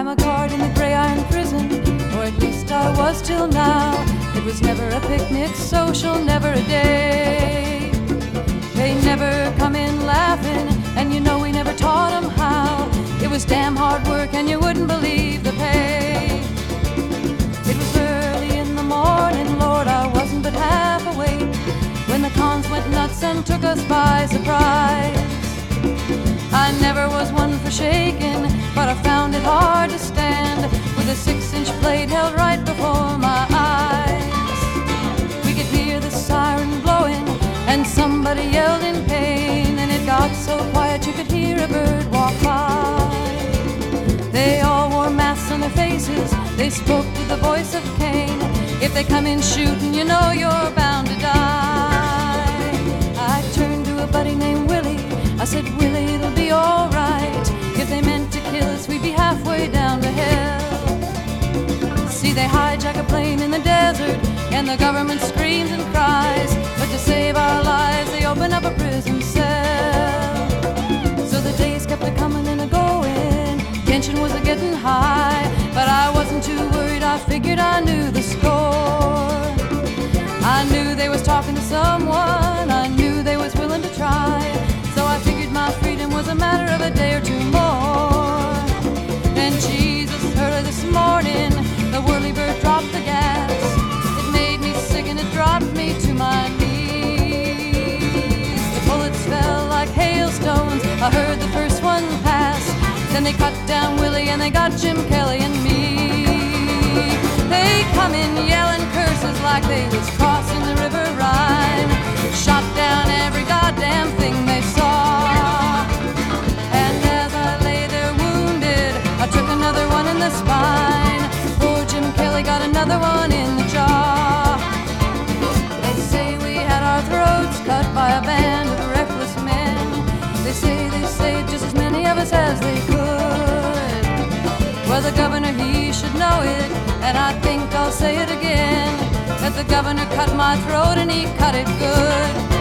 I'm a guard in the gray iron prison, or at least I was till now. It was never a picnic social, never a day. They never come in laughing, and you know we never taught them how. It was damn hard work, and you wouldn't believe the pay. It was early in the morning, Lord, I wasn't but half awake when the cons went nuts and took us by surprise. I never was one for shaking, but I found it hard to stand with a 6-inch blade held right before my eyes. We could hear the siren blowing, and somebody yelled in pain, and it got so quiet you could hear a bird walk by. They all wore masks on their faces, they spoke with the voice of Cain. If they come in shooting, you know you're bound to die. I turned to a buddy named Willie, I said, Willie, it'll be all right. If they meant to kill us, we'd be halfway down to hell. See, they hijack a plane in the desert, and the government screams and cries, but to save our lives, they open up a prison cell. So the days kept a-coming and a-going, tension was a-getting high, but I wasn't too worried, I figured I knew the score. I knew they was talking to someone, I knew they was willing to try, so I figured my freedom was a matter of a day or two more. Then Jesus, early this morning, the whirly bird dropped the gas. It made me sick and it dropped me to my knees. The bullets fell like hailstones, I heard the first one pass. Then they cut down Willie and they got Jim Kelly and me. They come in yelling curses like they was crossing the River Rhine, shot down every goddamn thing they saw. And as I lay there wounded, I took another one in the spine. Poor Jim Kelly got another one in the jaw. They say we had our throats cut by a band of reckless men. They say just as many of us as they could. Well, the governor, he should know it, and I think I'll say it again, that the governor cut my throat and he cut it good.